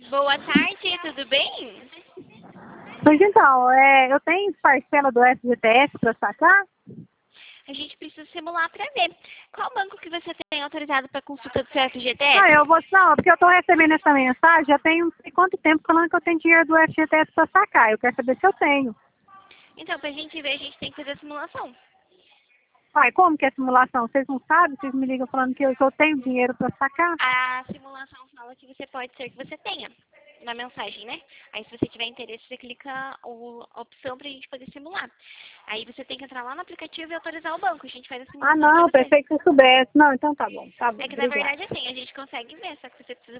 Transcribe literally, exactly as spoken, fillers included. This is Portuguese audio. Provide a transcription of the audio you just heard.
Boa tarde, tudo bem? Pois então, é, eu tenho parcela do F G T S para sacar? A gente precisa simular para ver. Qual banco que você tem autorizado para consulta do seu Ah, F G T S? eu vou não, porque eu estou recebendo essa mensagem, já tem não sei quanto tempo falando que eu tenho dinheiro do F G T S para sacar. Eu quero saber se eu tenho. Então, para a gente ver, a gente tem que fazer a simulação. Ai, como que é simulação? Vocês não sabem? Vocês me ligam falando que eu, que eu tenho dinheiro para sacar? A simulação fala que você pode ser que você tenha na mensagem, né? Aí, se você tiver interesse, você clica o, a opção para a gente poder simular. Aí, você tem que entrar lá no aplicativo e autorizar o banco. A gente faz a Ah, simulação para não, você. pensei que você soubesse. Não, então tá bom, tá bom, É que, na obrigada. verdade, assim, a gente consegue ver, só que você precisa